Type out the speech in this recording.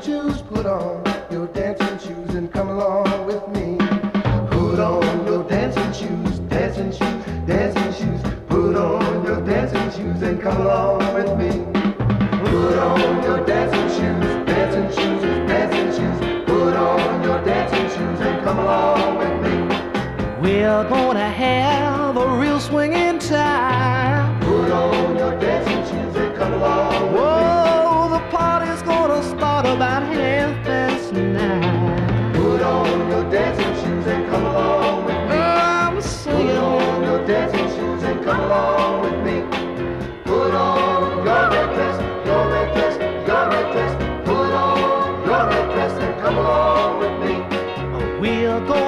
shoes, put on your dancing shoes and come along with me. Put on your dancing shoes, dancing shoes, dancing shoes. Put on your dancing shoes and come along with me. Put on your dancing shoes, dancing shoes, dancing shoes. Put on your dancing shoes and come along with me. We're gonna have a real swinging time. Put on your dancing shoes and come along with me. Whoa, the party's gonna start about 9:30. Put on your dancing shoes and come along with me. I'm singing. Put on your dancing shoes and come along with me. Put on your red dress, your red dress, your red dress. Put on your red dress and come along with me. We're gonna